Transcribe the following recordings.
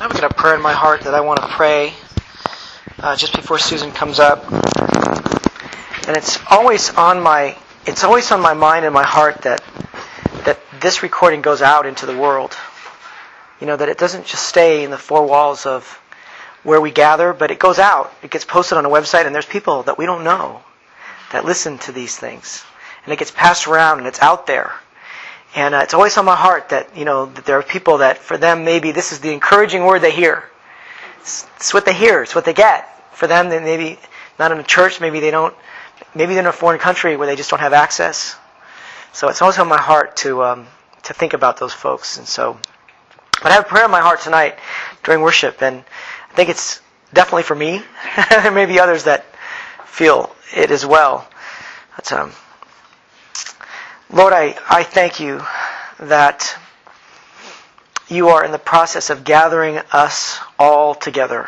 I've got a prayer in my heart that I want to pray just before Susan comes up, and it's always on my mind and my heart that this recording goes out into the world. You know, that it doesn't just stay in the four walls of where we gather, but it goes out. It gets posted on a website, and there's people that we don't know that listen to these things, and it gets passed around, and it's out there. And it's always on my heart that, you know, that there are people that for them maybe this is the encouraging word they hear. It's what they hear. It's what they get. For them, they maybe not in a church. Maybe they're in a foreign country where they just don't have access. So it's always on my heart to think about those folks. And so, but I have a prayer in my heart tonight during worship, and I think it's definitely for me. There may be others that feel it as well. But, Lord, I thank you that you are in the process of gathering us all together.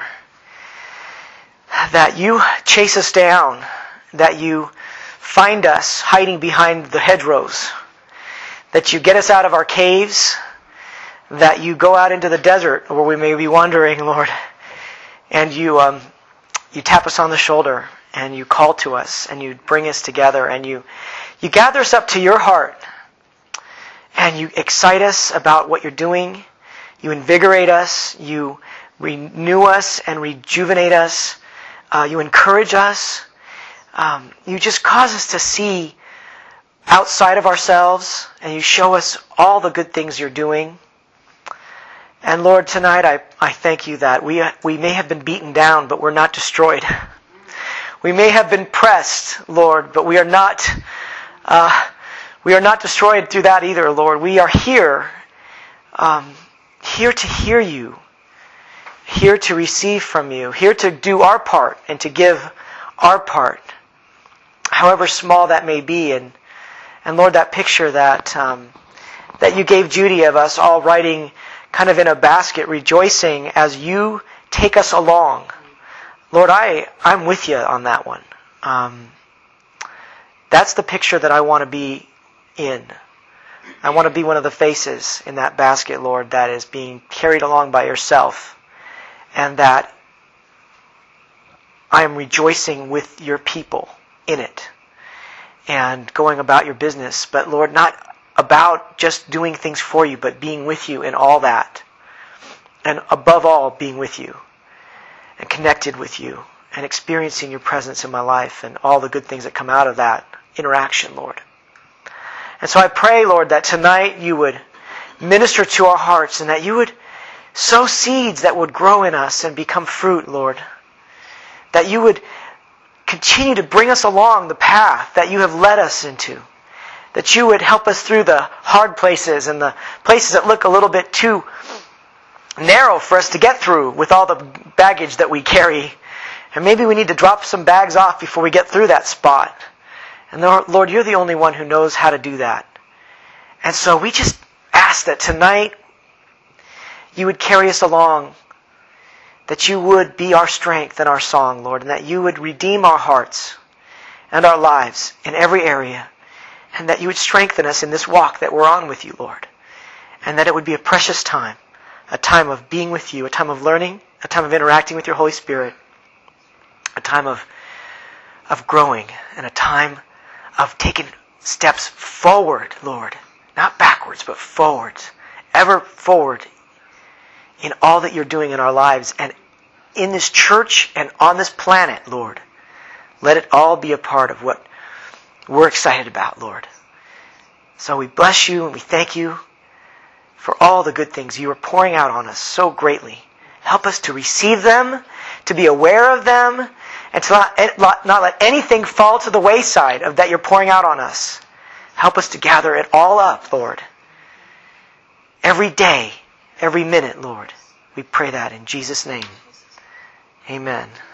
That you chase us down. That you find us hiding behind the hedgerows. That you get us out of our caves. That you go out into the desert where we may be wandering, Lord. And you tap us on the shoulder. And you call to us. And you bring us together. And you gather us up to your heart, and you excite us about what you're doing. You invigorate us. You renew us and rejuvenate us. You encourage us. You just cause us to see outside of ourselves, and you show us all the good things you're doing. And Lord, tonight I thank you that we may have been beaten down, but we're not destroyed. We may have been pressed, Lord, but we are not destroyed through that either, Lord. We are here to hear you, here to receive from you, here to do our part and to give our part, however small that may be. And Lord, that picture that you gave Judy of us all riding kind of in a basket, rejoicing as you take us along. Lord, I'm with you on that one. That's the picture that I want to be in. I want to be one of the faces in that basket, Lord, that is being carried along by yourself, and that I am rejoicing with your people in it and going about your business. But Lord, not about just doing things for you, but being with you in all that. And above all, being with you and connected with you and experiencing your presence in my life and all the good things that come out of that interaction, Lord. And so I pray, Lord, that tonight you would minister to our hearts and that you would sow seeds that would grow in us and become fruit, Lord. That you would continue to bring us along the path that you have led us into. That you would help us through the hard places and the places that look a little bit too narrow for us to get through with all the baggage that we carry. And maybe we need to drop some bags off before we get through that spot. And Lord, you're the only one who knows how to do that. And so we just ask that tonight you would carry us along, that you would be our strength and our song, Lord, and that you would redeem our hearts and our lives in every area, and that you would strengthen us in this walk that we're on with you, Lord, and that it would be a precious time, a time of being with you, a time of learning, a time of interacting with your Holy Spirit, a time of growing, and a time of taking steps forward, Lord. Not backwards, but forwards. Ever forward in all that you're doing in our lives and in this church and on this planet, Lord. Let it all be a part of what we're excited about, Lord. So we bless you and we thank you for all the good things you are pouring out on us so greatly. Help us to receive them, to be aware of them, and to not let anything fall to the wayside of that you're pouring out on us. Help us to gather it all up, Lord. Every day, every minute, Lord. We pray that in Jesus' name. Amen.